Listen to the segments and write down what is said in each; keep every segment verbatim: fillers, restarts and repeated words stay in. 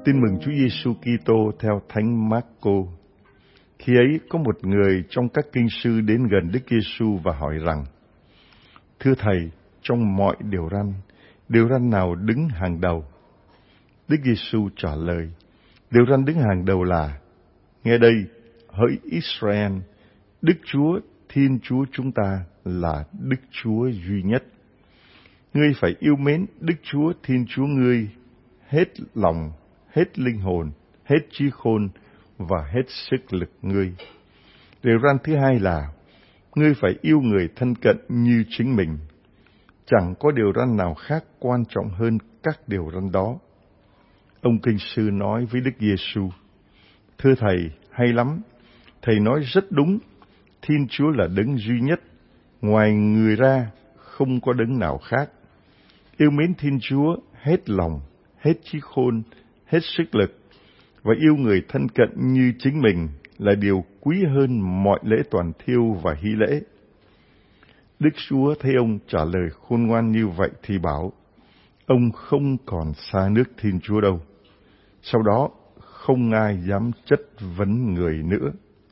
Tin mừng Chúa Giêsu Kitô theo Thánh Mác-cô. Khi ấy có một người trong các kinh sư đến gần Đức Giêsu và hỏi rằng: Thưa Thầy, trong mọi điều răn, điều răn nào đứng hàng đầu? Đức Giêsu trả lời: Điều răn đứng hàng đầu là: Nghe đây, hỡi Israel, Đức Chúa Thiên Chúa chúng ta là Đức Chúa duy nhất. Ngươi phải yêu mến Đức Chúa Thiên Chúa ngươi hết lòng, hết linh hồn, hết trí khôn và hết sức lực ngươi. Điều răn thứ hai là: Ngươi phải yêu người thân cận như chính mình. Chẳng có điều răn nào khác quan trọng hơn các điều răn đó. Ông kinh sư nói với Đức Giêsu: Thưa Thầy, hay lắm. Thầy nói rất đúng. Thiên Chúa là đấng duy nhất. Ngoài người ra, không có đấng nào khác. Yêu mến Thiên Chúa hết lòng, hết trí khôn, hết sức lực, và yêu người thân cận như chính mình là điều quý hơn mọi lễ toàn thiêu và hy lễ. Đức Chúa thấy ông trả lời khôn ngoan như vậy thì bảo: Ông không còn xa nước Thiên Chúa đâu. Sau đó, không ai dám chất vấn người nữa.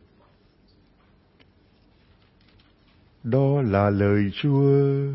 Đó là lời Chúa.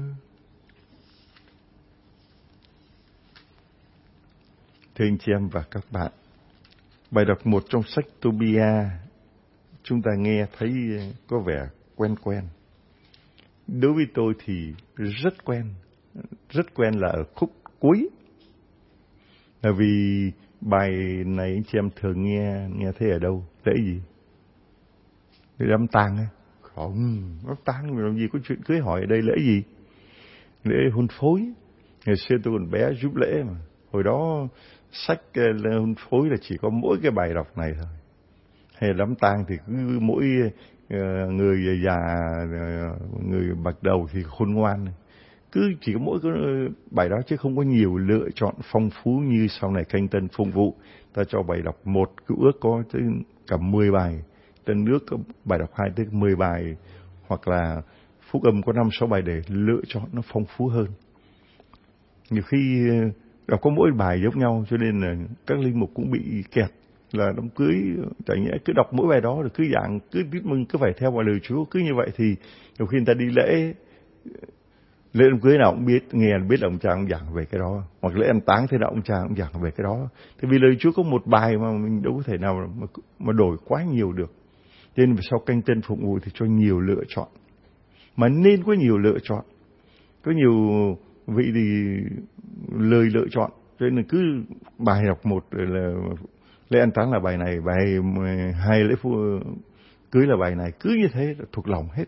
Thưa anh chị em và các bạn, bài đọc một trong sách Tô-bi-a chúng ta nghe thấy có vẻ quen quen. Đối với tôi thì rất quen, rất quen là ở khúc cuối. Là vì bài này anh chị em thường nghe, nghe thấy ở đâu? Lễ gì? Lễ đám tang á? Không, đám tang làm gì có chuyện cưới hỏi ở đây lễ gì? Lễ hôn phối. Ngày xưa tôi còn bé giúp lễ mà. Hồi đó sách hôn phối là chỉ có mỗi cái bài đọc này thôi. Hay đám tang thì cứ mỗi người già, người bạc đầu thì khôn ngoan. Cứ chỉ có mỗi cái bài đó chứ không có nhiều lựa chọn phong phú như sau này Canh Tân Phụng Vụ. Ta cho bài đọc một, Cựu Ước có tới cả mười bài. Tân Ước có bài đọc hai tới mười bài. Hoặc là Phúc Âm có năm sáu bài để lựa chọn nó phong phú hơn. Nhiều khi đọc có mỗi bài giống nhau cho nên là các linh mục cũng bị kẹt. Là đám cưới chẳng nhẽ cứ đọc mỗi bài đó rồi cứ dạng cứ tiết mừng cứ phải theo vào lời Chúa. Cứ như vậy thì nhiều khi người ta đi lễ lễ đám cưới nào cũng biết, nghe biết là ông cha ông giảng về cái đó, hoặc lễ ăn táng thế nào ông cha ông giảng về cái đó. Thì vì lời Chúa có một bài mà mình đâu có thể nào mà, mà đổi quá nhiều được. Cho nên sau Canh Tân Phụng Vụ thì cho nhiều lựa chọn, mà nên có nhiều lựa chọn. Có nhiều vị thì lời lựa chọn, cho nên là cứ bài đọc một là lễ ăn táng là bài này, bài hai lễ phu cưới là bài này, cứ như thế thuộc lòng hết.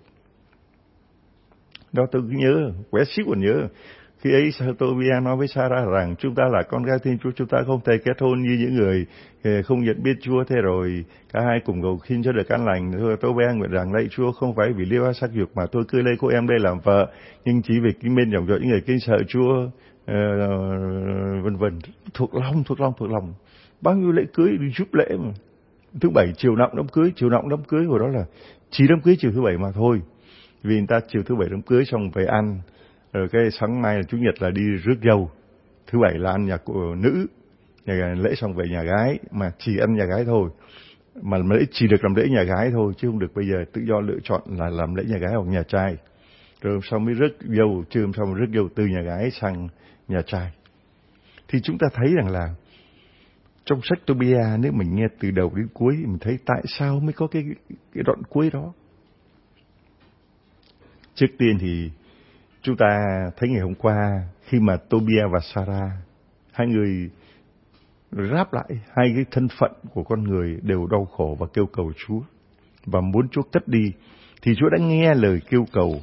Đó tôi cứ nhớ, quẻ xíu còn nhớ. Khi ấy Tô-bi-a nói với Sarah rằng: Chúng ta là con gái Thiên Chúa, chúng ta không thể kết hôn như những người không nhận biết Chúa. Thế rồi cả hai cùng cầu xin cho được an lành. Tô-bi-a nguyện rằng: Lạy Chúa, không phải vì liêu sắc dục mà tôi cưới lấy cô em đây làm vợ, nhưng chỉ vì kính mến dòng dõi những người kính sợ Chúa, uh, vân vân. Thuộc lòng, thuộc lòng, thuộc lòng. Bao nhiêu lễ cưới đi giúp lễ mà. Thứ bảy chiều nọng đám cưới, chiều nọng đám cưới hồi đó là chỉ đám cưới chiều thứ bảy mà thôi. Vì người ta chiều thứ bảy đám cưới xong về ăn, rồi cái sáng mai là Chủ nhật là đi rước dâu, thứ bảy là ăn nhà của nữ, nhà lễ xong về nhà gái, mà chỉ ăn nhà gái thôi, mà lễ chỉ được làm lễ nhà gái thôi, chứ không được bây giờ tự do lựa chọn là làm lễ nhà gái hoặc nhà trai. Rồi xong mới rước dâu, trưa hôm sau mới rước dâu từ nhà gái sang nhà trai. Thì chúng ta thấy rằng là trong sách Tô-bi-a, nếu mình nghe từ đầu đến cuối, mình thấy tại sao mới có cái, cái đoạn cuối đó. Trước tiên thì chúng ta thấy ngày hôm qua khi mà Tô-bi-a và Sarah, hai người ráp lại hai cái thân phận của con người đều đau khổ và kêu cầu Chúa và muốn Chúa cất đi, thì Chúa đã nghe lời kêu cầu.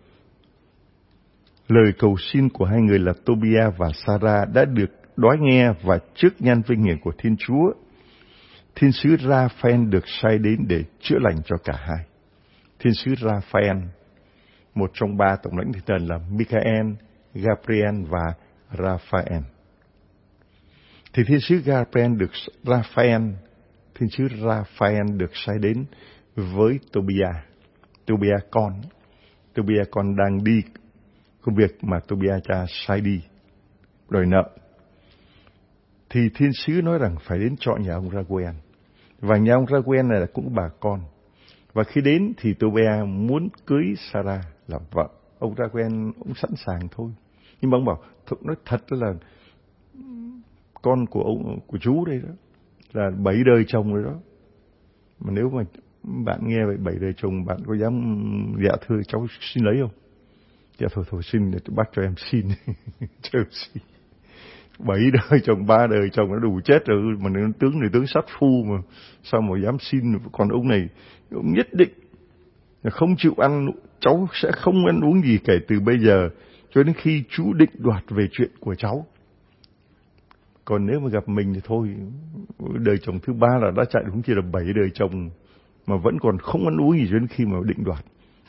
Lời cầu xin của hai người là Tô-bi-a và Sarah đã được đói nghe, và trước nhan vinh hiển của Thiên Chúa, Thiên sứ Ra-phael được sai đến để chữa lành cho cả hai. Thiên sứ Ra-phael, một trong ba tổng lãnh thiên thần là Michael, Gabriel và Raphael. Thì thiên sứ Gabriel được Raphael, thiên sứ Raphael được sai đến với Tô-bi-a. Tô-bi-a con, Tô-bi-a con đang đi công việc mà Tô-bi-a cha sai đi, đòi nợ. thì thiên sứ nói rằng phải đến chọn nhà ông Ra-gu-en. Và nhà ông Ra-gu-en này là cũng bà con. Và khi đến thì Tô-bi-a muốn cưới Sa-ra làm vợ. Ông Ra-gu-en cũng sẵn sàng thôi. Nhưng mà ông bảo, nói thật là con của ông, của chú đây đó, là bảy đời chồng rồi đó. Mà nếu mà bạn nghe vậy bảy đời chồng, bạn có dám dạ thưa cháu xin lấy không? Dạ thôi thôi xin, bác cho em xin. Cho em xin. Bảy đời chồng, ba đời chồng nó đủ chết rồi. Mà nó tướng này tướng sát phu mà. Sao mà dám xin? Còn ông này, ông nhất định là không chịu ăn. Cháu sẽ không ăn uống gì kể từ bây giờ cho đến khi chú định đoạt về chuyện của cháu. Còn nếu mà gặp mình thì thôi, đời chồng thứ ba là đã chạy đúng chỉ là bảy đời chồng mà vẫn còn không ăn uống gì cho đến khi mà định đoạt.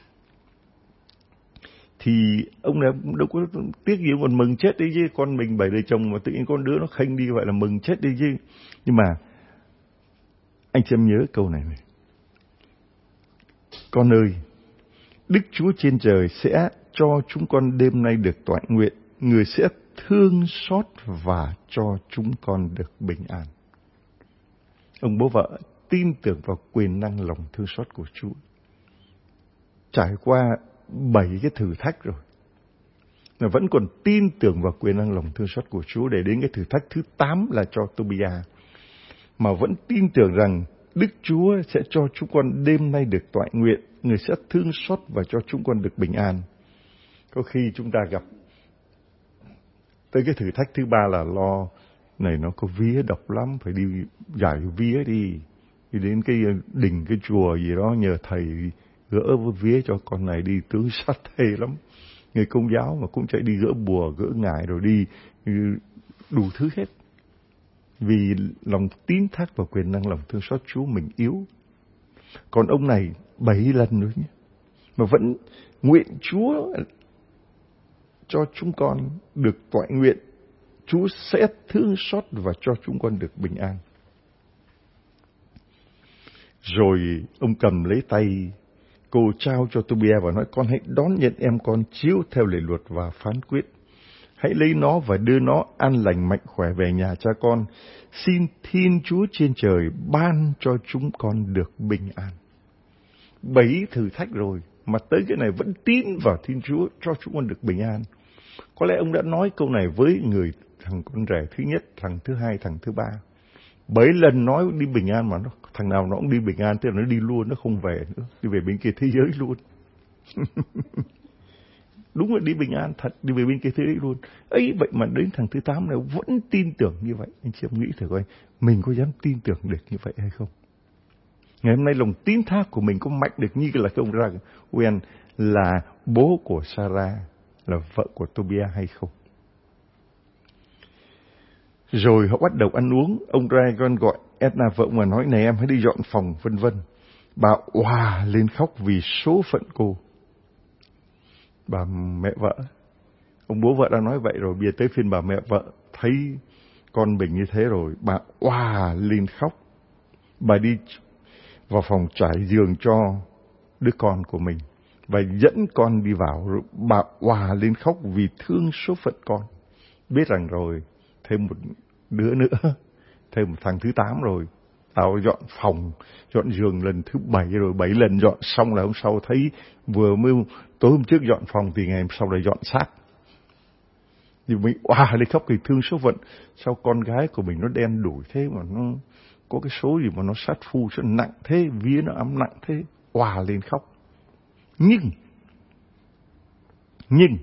Thì ông này đâu có tiếc gì, còn mừng chết đi chứ. Con mình bảy đời chồng mà tự nhiên con đứa nó khênh đi vậy là mừng chết đi chứ. Nhưng mà anh chị em nhớ câu này này. Con ơi, Đức Chúa trên trời sẽ cho chúng con đêm nay được toại nguyện. Người sẽ thương xót và cho chúng con được bình an. Ông bố vợ tin tưởng vào quyền năng lòng thương xót của Chúa. Trải qua bảy cái thử thách rồi, mà vẫn còn tin tưởng vào quyền năng lòng thương xót của Chúa, để đến cái thử thách thứ tám là cho Tô-bi-a, mà vẫn tin tưởng rằng Đức Chúa sẽ cho chúng con đêm nay được toại nguyện. Người sẽ thương xót và cho chúng con được bình an. Có khi chúng ta gặp tới cái thử thách thứ ba là lo này nó có vía độc lắm, phải đi giải vía đi. Đi đến cái đình, cái chùa gì đó nhờ thầy gỡ vía cho con này đi, tướng sát thê lắm. Người Công giáo mà cũng chạy đi gỡ bùa, gỡ ngải rồi đi đủ thứ hết. Vì lòng tín thác vào quyền năng lòng thương xót Chúa mình yếu. Còn ông này bảy lần nữa nhé, mà vẫn nguyện Chúa cho chúng con được toại nguyện. Chúa sẽ thương xót và cho chúng con được bình an. Rồi ông cầm lấy tay cô, trao cho Tô-bi-a và nói, con hãy đón nhận em con chiếu theo lệ luật và phán quyết. Hãy lấy nó và đưa nó an lành mạnh khỏe về nhà cha con. Xin Thiên Chúa trên trời ban cho chúng con được bình an. Bảy thử thách rồi mà tới cái này vẫn tin vào Thiên Chúa cho chúng con được bình an. Có lẽ ông đã nói câu này với người thằng con rể thứ nhất, thằng thứ hai, thằng thứ ba. Bảy lần nói đi bình an mà nó, thằng nào nó cũng đi bình an, tức là nó đi luôn, nó không về nữa, đi về bên kia thế giới luôn. Đúng là đi bình an thật, đi về bên kia thế giới luôn. Ấy vậy mà đến thằng thứ tám này vẫn tin tưởng như vậy. Anh chị em nghĩ thử coi, mình có dám tin tưởng được như vậy hay không? Ngày hôm nay lòng tín thác của mình có mạnh được như là cái ông Ra-gu-en là bố của Sa-ra, là vợ của Tô-bi-a hay không? Rồi họ bắt đầu ăn uống. Ông Ra-gu-en gọi Edna vợ mà nói, này em hãy đi dọn phòng vân vân. Bà òa lên khóc vì số phận cô. Bà mẹ vợ, ông bố vợ đã nói vậy rồi, bây giờ tới phiên bà mẹ vợ thấy con mình như thế rồi, bà òa lên khóc. Bà đi vào phòng trải giường cho đứa con của mình và dẫn con đi vào, rồi bà òa lên khóc vì thương số phận con. Biết rằng rồi thêm một đứa nữa, thêm một thằng thứ tám rồi. Tao dọn phòng, dọn giường lần thứ bảy rồi, bảy lần dọn xong là hôm sau thấy vừa mới tối hôm trước dọn phòng thì ngày hôm sau lại dọn xác. thì mình oà lên khóc, thì thương số phận. Sao con gái của mình nó đen đủi thế mà nó có cái số gì mà nó sát phu, nó nặng thế, vía nó ấm nặng thế, oà lên khóc. Nhưng nhưng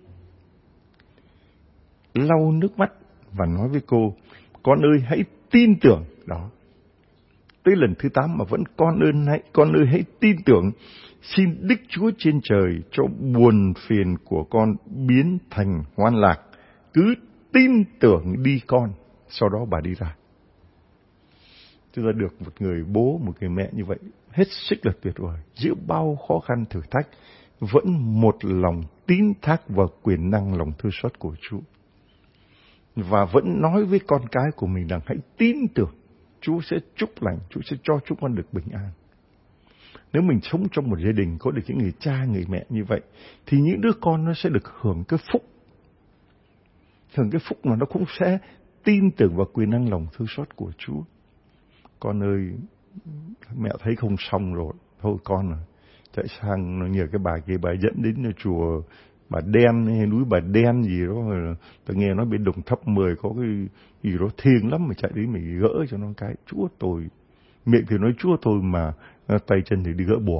lau nước mắt và nói với cô: con ơi hãy tin tưởng. Đó, tới lần thứ tám mà vẫn con ơi hãy con ơi hãy tin tưởng. Xin Đức Chúa trên trời cho buồn phiền của con biến thành hoan lạc. Cứ tin tưởng đi con. Sau đó bà đi ra. Chúng ta được một người bố, một người mẹ như vậy hết sức là tuyệt vời. Giữa bao khó khăn thử thách vẫn một lòng tín thác vào quyền năng lòng thương xót của Chúa. Và vẫn nói với con cái của mình rằng hãy tin tưởng, Chúa sẽ chúc lành, Chúa sẽ cho chúng con được bình an. Nếu mình sống trong một gia đình có được những người cha, người mẹ như vậy, thì những đứa con nó sẽ được hưởng cái phúc. Hưởng cái phúc mà nó cũng sẽ tin tưởng vào quyền năng lòng thương xót của Chúa. Con ơi, mẹ thấy không xong rồi, thôi con à, chạy sang nó nhờ cái bà kia, bà dẫn đến chùa Bà Đen hay núi Bà Đen gì đó, ta nghe nói bên Đồng Tháp mười có cái gì đó thiêng lắm, mà chạy đến mình gỡ cho nó cái. Chúa tôi, miệng thì nói Chúa tôi mà tay chân thì đi gỡ bùa.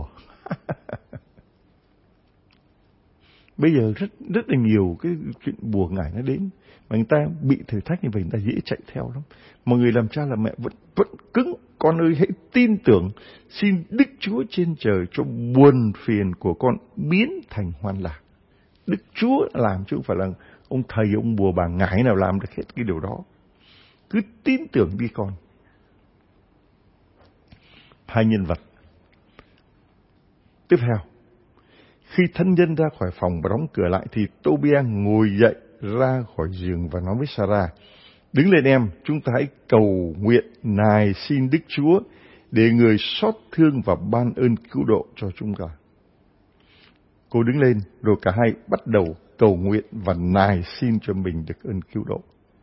Bây giờ rất rất là nhiều cái chuyện bùa ngải nó đến, mà người ta bị thử thách như vậy người ta dễ chạy theo lắm. Mọi người làm cha làm mẹ vẫn vẫn cứng. Con ơi, hãy tin tưởng, xin Đức Chúa trên trời cho buồn phiền của con biến thành hoan lạc. Đức Chúa làm chứ không phải là ông thầy ông bùa bà ngải nào làm được hết cái điều đó. Cứ tin tưởng đi con. Hai nhân vật tiếp theo. Khi thân nhân ra khỏi phòng và đóng cửa lại thì Tobia ngồi dậy ra khỏi giường và nói với Sarah: đứng lên em, chúng ta hãy cầu nguyện nài xin Đức Chúa để người xót thương và ban ơn cứu độ cho chúng ta. Cô đứng lên rồi cả hai bắt đầu cầu nguyện và nài xin cho mình được ơn cứu độ.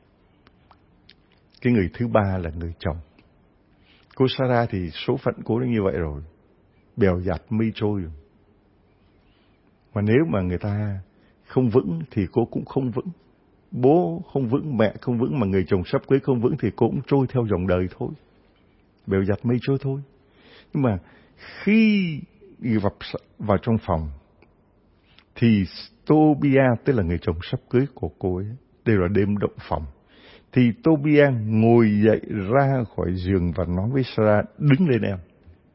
Cái người thứ ba là người chồng. Cô Sarah thì số phận cô đã như vậy rồi, bèo dạt mây trôi rồi. Mà nếu mà người ta không vững thì cô cũng không vững. Bố không vững, mẹ không vững, mà người chồng sắp cưới không vững thì cô cũng trôi theo dòng đời thôi. Bèo dạt mây trôi thôi. Nhưng mà khi gặp vào trong phòng thì Tobia, tức là người chồng sắp cưới của cô ấy, đây là đêm động phòng, thì Tobia ngồi dậy ra khỏi giường và nói với Sarah: đứng lên em.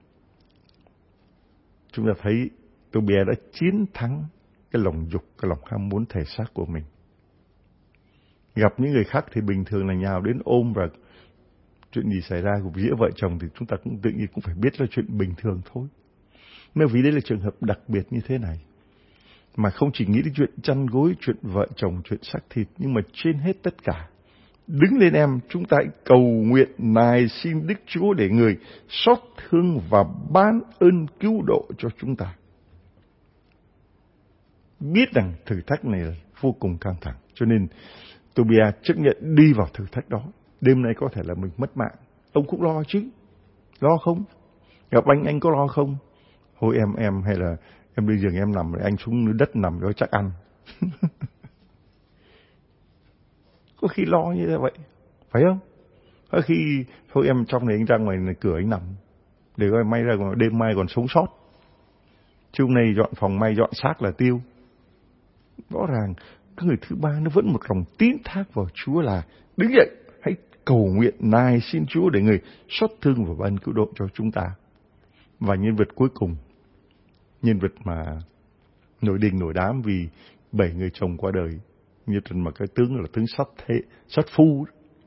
Chúng ta thấy Tobia đã chiến thắng cái lòng dục, cái lòng ham muốn thể xác của mình. Gặp những người khác thì bình thường là nhào đến ôm, và chuyện gì xảy ra giữa vợ chồng thì chúng ta cũng tự nhiên cũng phải biết là chuyện bình thường thôi. Nhưng vì đây là trường hợp đặc biệt như thế này, mà không chỉ nghĩ đến chuyện chăn gối, chuyện vợ chồng, chuyện xác thịt, nhưng mà trên hết tất cả, đứng lên em, chúng ta hãy cầu nguyện nài xin Đức Chúa để người xót thương và ban ơn cứu độ cho chúng ta. Biết rằng thử thách này là vô cùng căng thẳng, cho nên Tobia chấp nhận đi vào thử thách đó. Đêm nay có thể là mình mất mạng. Ông cũng lo chứ. Lo không? Gặp anh, anh có lo không? Thôi em, em hay là em đi giường em nằm, anh xuống đất nằm đó chắc ăn. Có khi lo như thế vậy, phải không? Có khi, thôi em trong này anh ra ngoài này cửa anh nằm, để coi may ra đêm mai còn sống sót. Chứ hôm nay dọn phòng may dọn xác là tiêu. Rõ ràng, cái người thứ ba nó vẫn một lòng tín thác vào Chúa là đứng dậy, hãy cầu nguyện nài xin Chúa để người xót thương và ban cứu độ cho chúng ta. Và nhân vật cuối cùng, nhân vật mà nổi đình nổi đám vì bảy người chồng qua đời, như trình mà cái tướng là tướng sát thế, sát phu.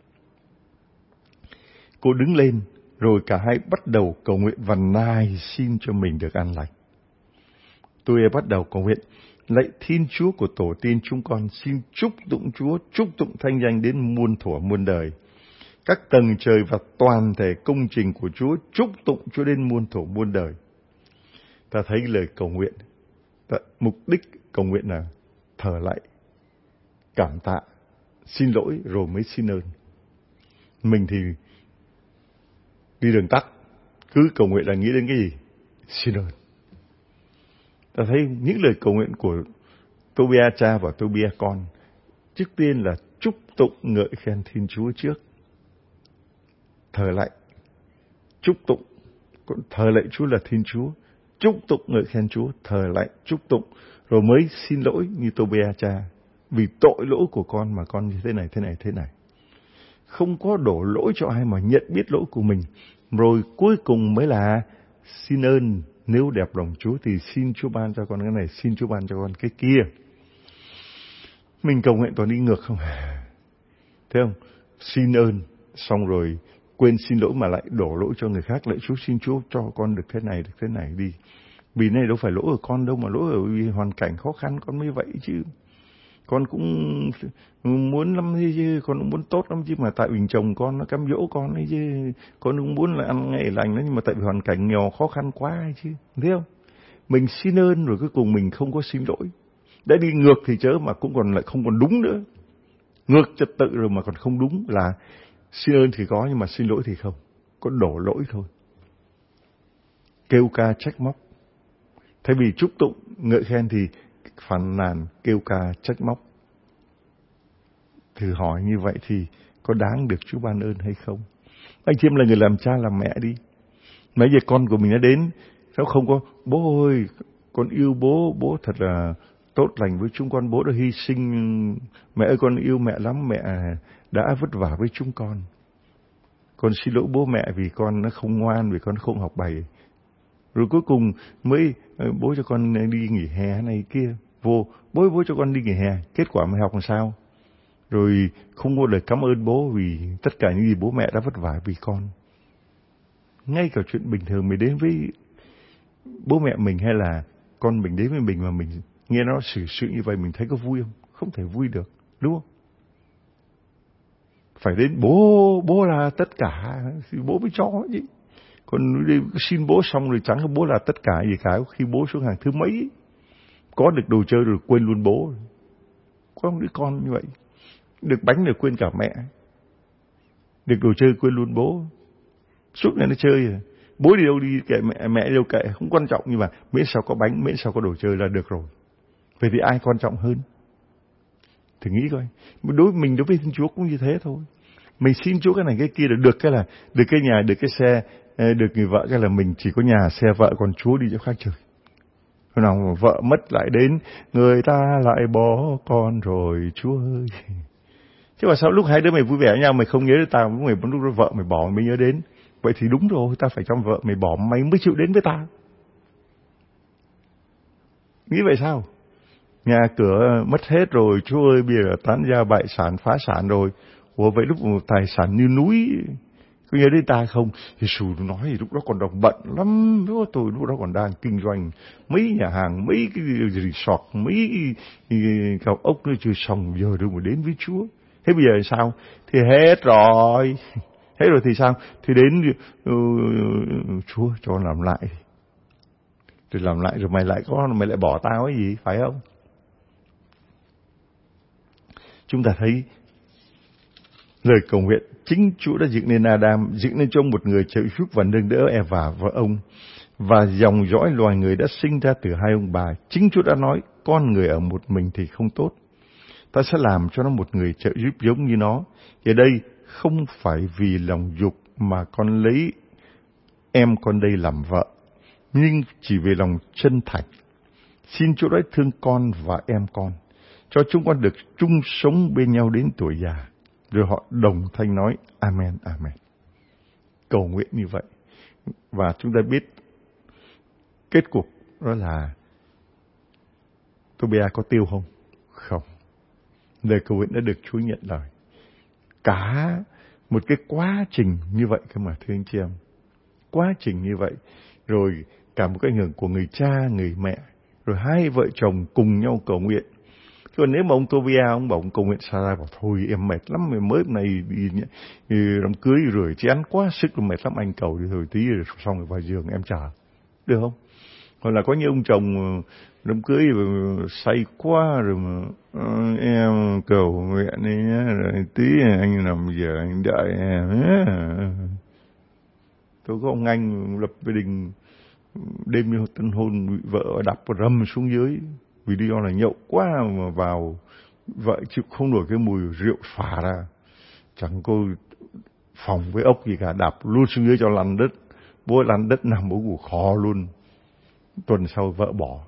Cô đứng lên, rồi cả hai bắt đầu cầu nguyện và nài xin cho mình được an lành. Tôi bắt đầu cầu nguyện: lạy Thiên Chúa của tổ tiên chúng con, xin chúc tụng Chúa, chúc tụng thanh danh đến muôn thuở muôn đời. Các tầng trời và toàn thể công trình của Chúa, chúc tụng Chúa đến muôn thuở muôn đời. Ta thấy lời cầu nguyện, ta, mục đích cầu nguyện là thở lại, cảm tạ, xin lỗi rồi mới xin ơn. Mình thì đi đường tắt, cứ cầu nguyện là nghĩ đến cái gì? Xin ơn. Ta thấy những lời cầu nguyện của Tobia cha và Tobia con, trước tiên là chúc tụng ngợi khen Thiên Chúa trước. Thờ lại, chúc tụng, thờ lạy Chúa là Thiên Chúa, chúc tụng ngợi khen Chúa, thờ lại, chúc tụng, rồi mới xin lỗi như Tobia cha. Vì tội lỗi của con mà con như thế này, thế này, thế này. Không có đổ lỗi cho ai mà nhận biết lỗi của mình. Rồi cuối cùng mới là xin ơn. Nếu đẹp lòng Chúa thì xin Chúa ban cho con cái này, xin Chúa ban cho con cái kia. Mình cầu nguyện toàn đi ngược không? Thấy không? Xin ơn, xong rồi quên xin lỗi mà lại đổ lỗi cho người khác. Lại Chúa xin Chúa cho con được thế này, được thế này đi. Vì này đâu phải lỗi ở con đâu, mà lỗi ở hoàn cảnh khó khăn con mới vậy chứ. Con cũng muốn lắm chứ, con cũng muốn tốt lắm chứ, mà tại vì chồng con nó cám dỗ con ấy chứ. Con cũng muốn là ăn ngày lành đó, nhưng mà tại vì hoàn cảnh nghèo khó khăn quá ấy chứ. Thấy không? Mình xin ơn rồi cuối cùng mình không có xin lỗi. Đã đi ngược thì chớ mà cũng còn lại không còn đúng nữa. ngược trật tự rồi mà còn không đúng, là xin ơn thì có nhưng mà xin lỗi thì không, có đổ lỗi thôi. Kêu ca trách móc, thay vì chúc tụng ngợi khen thì phàn nàn kêu ca trách móc. Thử hỏi như vậy thì có đáng được Chúa ban ơn hay không? Anh chị em là người làm cha làm mẹ đi, mấy giờ con của mình nó đến, nó không có bố ơi con yêu bố, bố thật là tốt lành với chúng con, bố đã hy sinh, mẹ ơi con yêu mẹ lắm, mẹ đã vất vả với chúng con, con xin lỗi bố mẹ vì con nó không ngoan, vì con không học bài, rồi cuối cùng mới bố cho con đi nghỉ hè này kia, vô bố bố cho con đi nghỉ hè, kết quả mày học làm sao, rồi không có lời cảm ơn bố vì tất cả những gì bố mẹ đã vất vả vì con. Ngay cả chuyện bình thường mình đến với bố mẹ mình hay là con mình đến với mình mà mình nghe nó xử sự như vậy, mình thấy có vui không? Không thể vui được, đúng không? Phải đến bố, bố là tất cả thì bố mới cho chứ. Còn đi xin bố xong rồi chẳng có bố là tất cả gì cả, khi bố xuống hàng thứ mấy có được đồ chơi rồi quên luôn bố. Có một đứa con như vậy, được bánh rồi quên cả mẹ, được đồ chơi quên luôn bố, suốt ngày nó chơi à. Bố đi đâu đi kệ, mẹ mẹ đi đâu kệ, không quan trọng, nhưng mà miễn sao có bánh, miễn sao có đồ chơi là được rồi. Vậy thì ai quan trọng hơn? Thử nghĩ coi, đối với mình, đối với Thiên Chúa cũng như thế thôi. Mình xin Chúa cái này cái kia là được, cái là được cái nhà, được cái xe, được người vợ, cái là mình chỉ có nhà xe vợ, còn Chúa đi chỗ khác chơi. Hôm nào vợ mất lại đến, người ta lại bỏ con rồi Chúa ơi. Chứ mà sao lúc hai đứa mày vui vẻ với nhau mày không nhớ đến tao, lúc mày lúc vợ mày bỏ mày nhớ đến. Vậy thì đúng rồi, ta phải cho vợ mày bỏ mày mới chịu đến với ta. Nghĩ vậy sao? Nhà cửa mất hết rồi, Chúa ơi bây giờ tán gia bại sản, phá sản rồi. Ủa vậy lúc tài sản như núi, có nhớ đến ta không? Thì Sù nói thì lúc đó còn đồng bận lắm, lúc đó tôi lúc đó còn đang kinh doanh mấy nhà hàng, mấy cái resort, mấy cái cao ốc nữa chưa xong, giờ đâu mà đến với Chúa. Thế bây giờ sao? Thì hết rồi. Hết rồi thì sao? Thì đến uh, Chúa cho làm lại. Rồi làm lại rồi mày lại có, mày lại bỏ tao cái gì, phải không? Chúng ta thấy lời cầu nguyện chính Chúa đã dựng nên Adam, dựng nên cho một người trợ giúp và nâng đỡ Eva và ông, và dòng dõi loài người đã sinh ra từ hai ông bà. Chính Chúa đã nói con người ở một mình thì không tốt, ta sẽ làm cho nó một người trợ giúp giống như nó. Ở đây không phải vì lòng dục mà con lấy em con đây làm vợ, nhưng chỉ vì lòng chân thành. Xin Chúa đã thương con và em con, cho chúng con được chung sống bên nhau đến tuổi già. Rồi họ đồng thanh nói Amen, Amen. Cầu nguyện như vậy. Và chúng ta biết kết cục đó là Tobia có tiêu không? Không. Lời cầu nguyện đã được Chúa nhận lời. Cả một cái quá trình như vậy cơ mà thưa anh chị em. Quá trình như vậy. Rồi cả một cái ảnh hưởng của người cha, người mẹ. Rồi hai vợ chồng cùng nhau cầu nguyện. Còn nếu mà ông Tobia, ông bảo ông cầu nguyện Sarah bảo thôi em mệt lắm, mới này đi, đi đám cưới rửa chén quá sức rồi, mệt lắm anh cầu đi thôi tí rồi xong rồi vào giường em chờ. Được không? Hoặc là có những ông chồng đám cưới rồi say quá rồi mà uh, em cầu nguyện đi nhá, rồi tí anh nằm giờ anh đợi em nhé. Tôi có ông anh lập gia đình đêm tân hôn bị vợ đập và rầm xuống dưới. Vì lý do là nhậu quá mà vào, vợ chịu không nổi cái mùi rượu phả ra. Chẳng có phòng với ốc gì cả, đạp luôn xuống dưới cho lăn đất. Bố lăn đất nằm bố ngủ khò luôn. Tuần sau vợ bỏ.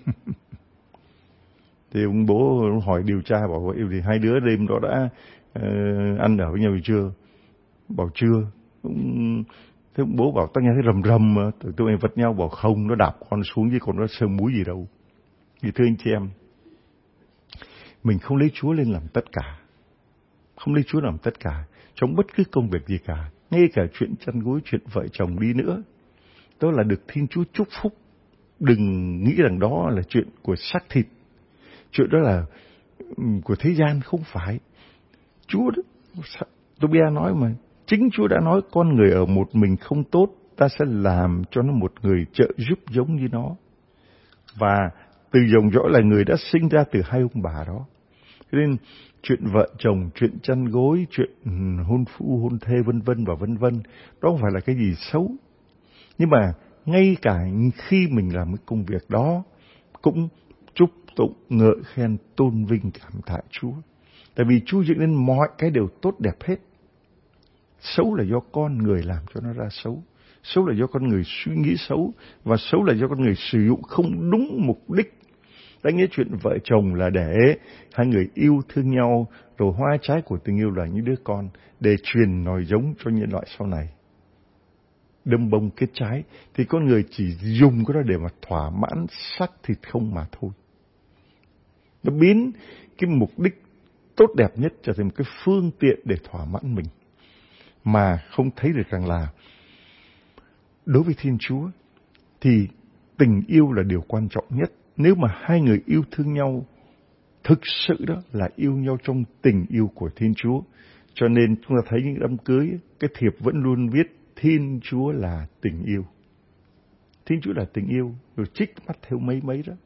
Thì ông bố hỏi điều tra bảo vậy thì hai đứa đêm đó đã uh, ăn ở với nhau chưa? Bảo chưa. Thế ông bố bảo tao nghe thấy rầm rầm mà. Tụi tôi vật nhau, bảo không, nó đạp con xuống chứ còn nó sương muối gì đâu. Thì thưa anh chị em, mình không lấy Chúa lên làm tất cả. Không lấy Chúa làm tất cả trong bất cứ công việc gì cả. Ngay cả chuyện chăn gối, chuyện vợ chồng đi nữa. Đó là được Thiên Chúa chúc phúc. Đừng nghĩ rằng đó là chuyện của xác thịt. Chuyện đó là của thế gian, không phải. Chúa đó, Tobia nói mà, chính Chúa đã nói con người ở một mình không tốt, ta sẽ làm cho nó một người trợ giúp giống như nó. Và từ dòng dõi là người đã sinh ra từ hai ông bà đó. Cho nên chuyện vợ chồng, chuyện chăn gối, chuyện hôn phu, hôn thê vân vân và vân vân, đó không phải là cái gì xấu. Nhưng mà ngay cả khi mình làm cái công việc đó, cũng chúc tụng, ngợi khen, tôn vinh, cảm tạ Chúa. Tại vì Chúa dựng nên mọi cái đều tốt đẹp hết. Xấu là do con người làm cho nó ra xấu. Xấu là do con người suy nghĩ xấu. Và xấu là do con người sử dụng không đúng mục đích. Đáng nghĩa chuyện vợ chồng là để hai người yêu thương nhau, rồi hoa trái của tình yêu là những đứa con, để truyền nòi giống cho nhân loại sau này. Đâm bông kết trái, thì con người chỉ dùng cái đó để mà thỏa mãn xác thịt không mà thôi. Nó biến cái mục đích tốt đẹp nhất trở thành một cái phương tiện để thỏa mãn mình. Mà không thấy được rằng là đối với Thiên Chúa thì tình yêu là điều quan trọng nhất. Nếu mà hai người yêu thương nhau, thực sự đó là yêu nhau trong tình yêu của Thiên Chúa. Cho nên chúng ta thấy những đám cưới, cái thiệp vẫn luôn viết Thiên Chúa là tình yêu. Thiên Chúa là tình yêu, rồi trích mắt theo mấy mấy đó.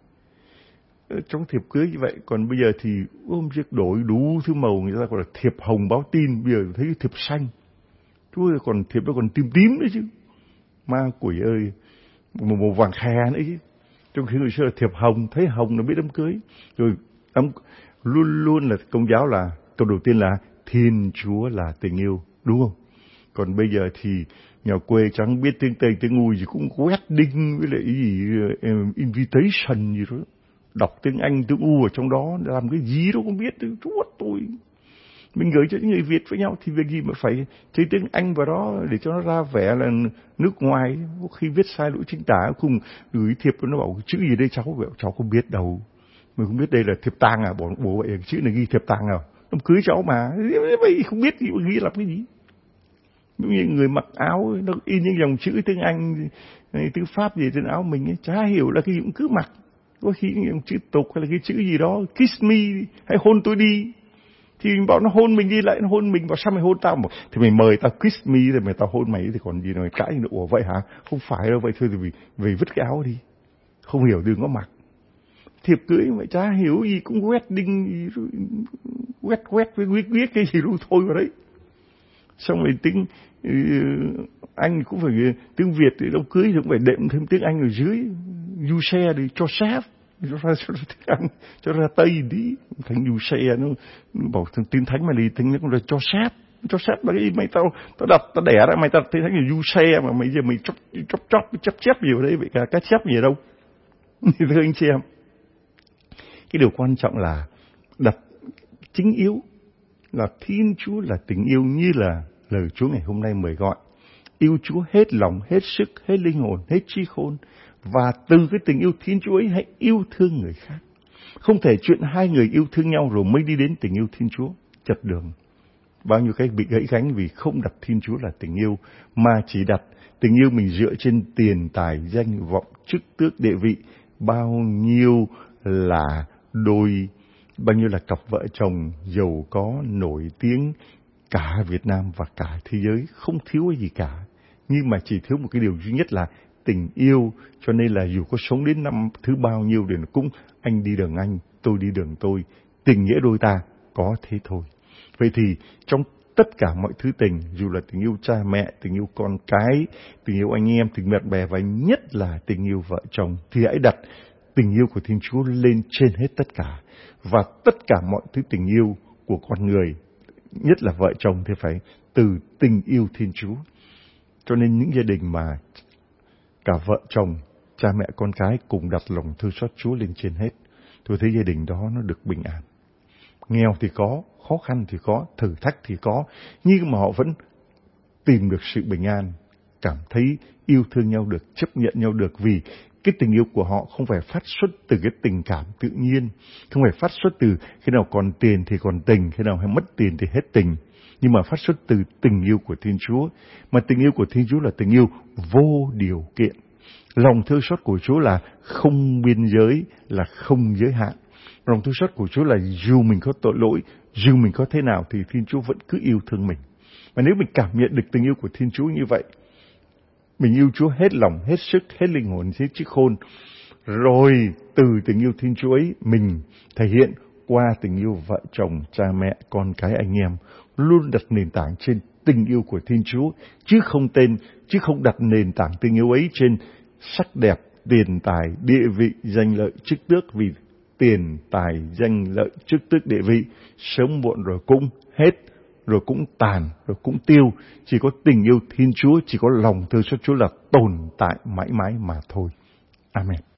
Trong thiệp cưới như vậy, còn bây giờ thì ôm chiếc đổi đủ thứ màu, người ta gọi là thiệp hồng báo tin, bây giờ thấy thiệp xanh. Chúa ơi, còn thiệp đó còn tím tím nữa chứ. Ma quỷ ơi, một màu vàng khè nữa chứ. Trong khi người xưa là thiệp hồng, thấy hồng là biết đám cưới. Rồi đám, luôn luôn là Công giáo là câu đầu tiên là Thiên Chúa là tình yêu, đúng không? Còn bây giờ thì nhà quê chẳng biết tiếng Tây tiếng Ui gì cũng wedding với lại gì uh, invitation gì đó. Đọc tiếng Anh tiếng U ở trong đó làm cái gì đâu không biết. Chúa tôi. Mình gửi cho những người Việt với nhau thì việc gì mà phải chơi tiếng Anh vào đó để cho nó ra vẻ là nước ngoài. Có khi viết sai lỗi chính tả cùng gửi thiệp nó bảo chữ gì đây cháu cháu không biết đâu. Mình không biết đây là thiệp tang à, bỏ bố vậy chữ này ghi thiệp tang à. Đám cưới cháu mà. Vậy không biết gì mà ghi làm cái gì. Những người mặc áo nó in những dòng chữ tiếng Anh, tiếng Pháp gì trên áo mình ấy, chả hiểu là cái gì cũng cứ mặc. Có khi những dòng chữ tục hay là cái chữ gì đó, kiss me hay hôn tôi đi. Thì mình bảo nó hôn mình đi lại, nó hôn mình, bảo sao mày hôn tao? Bảo, thì mày mời tao kiss me rồi mày tao hôn mày thì còn gì nữa, mày cãi nữa. Ủa vậy hả? Không phải đâu, vậy thôi thì vì, vì vứt cái áo đi. Không hiểu đừng có mặc. Thiệp cưới mày chả hiểu gì cũng wedding gì rồi, quét quét với quyết quyết cái gì luôn thôi vào đấy. Xong rồi tiếng uh, Anh cũng phải, tiếng Việt thì đám cưới thì cũng phải đệm thêm tiếng Anh ở dưới. Du xe thì cho sáp, cho ra, cho ra tiếng Anh, cho ra Tây đi. Thành du xe nó, nó bảo tiếng Thánh mà đi, tiếng nó cũng là cho sáp. Cho sáp là cái gì? Mày tao, tao đặt, tao đẻ ra, mày tao tiếng Thánh là du xe mà mày giờ mày chop chop chop, chắp chép gì ở đấy, vậy cả cá chép gì đâu. Thưa anh chị em, cái điều quan trọng là đặt chính yếu là Thiên Chúa là tình yêu, như là lời Chúa ngày hôm nay mời gọi. Yêu Chúa hết lòng, hết sức, hết linh hồn, hết trí khôn. Và từ cái tình yêu Thiên Chúa ấy hãy yêu thương người khác. Không thể chuyện hai người yêu thương nhau rồi mới đi đến tình yêu Thiên Chúa. Chật đường. Bao nhiêu cái bị gãy gánh vì không đặt Thiên Chúa là tình yêu, mà chỉ đặt tình yêu mình dựa trên tiền tài, danh vọng, chức tước, địa vị. Bao nhiêu là đôi, bao nhiêu là cặp vợ chồng giàu có, nổi tiếng cả Việt Nam và cả thế giới, không thiếu cái gì cả. Nhưng mà chỉ thiếu một cái điều duy nhất là tình yêu. Cho nên là dù có sống đến năm thứ bao nhiêu thì cũng anh đi đường anh, tôi đi đường tôi. Tình nghĩa đôi ta có thế thôi. Vậy thì trong tất cả mọi thứ tình, dù là tình yêu cha mẹ, tình yêu con cái, tình yêu anh em, tình bạn bè và nhất là tình yêu vợ chồng, thì hãy đặt tình yêu của Thiên Chúa lên trên hết tất cả. Và tất cả mọi thứ tình yêu của con người, nhất là vợ chồng, thì phải từ tình yêu Thiên Chúa. Cho nên những gia đình mà cả vợ chồng, cha mẹ con cái cùng đặt lòng thương xót Chúa lên trên hết, tôi thấy gia đình đó nó được bình an. Nghèo thì có, khó khăn thì có, thử thách thì có, nhưng mà họ vẫn tìm được sự bình an, cảm thấy yêu thương nhau được, chấp nhận nhau được, vì cái tình yêu của họ không phải phát xuất từ cái tình cảm tự nhiên, không phải phát xuất từ khi nào còn tiền thì còn tình, khi nào hay mất tiền thì hết tình, nhưng mà phát xuất từ tình yêu của Thiên Chúa. Mà tình yêu của Thiên Chúa là tình yêu vô điều kiện. Lòng thương xót của Chúa là không biên giới, là không giới hạn. Lòng thương xót của Chúa là dù mình có tội lỗi, dù mình có thế nào thì Thiên Chúa vẫn cứ yêu thương mình. Và nếu mình cảm nhận được tình yêu của Thiên Chúa như vậy, mình yêu Chúa hết lòng, hết sức, hết linh hồn, hết trí khôn, rồi từ tình yêu Thiên Chúa ấy mình thể hiện qua tình yêu vợ chồng, cha mẹ, con cái, anh em, luôn đặt nền tảng trên tình yêu của Thiên Chúa, chứ không tên, chứ không đặt nền tảng tình yêu ấy trên sắc đẹp, tiền tài, địa vị, danh lợi, chức tước. Vì tiền tài, danh lợi, chức tước, địa vị sớm muộn rồi cũng hết, rồi cũng tàn, rồi cũng tiêu. Chỉ có tình yêu Thiên Chúa, chỉ có lòng thương xót Chúa là tồn tại mãi mãi mà thôi. Amen.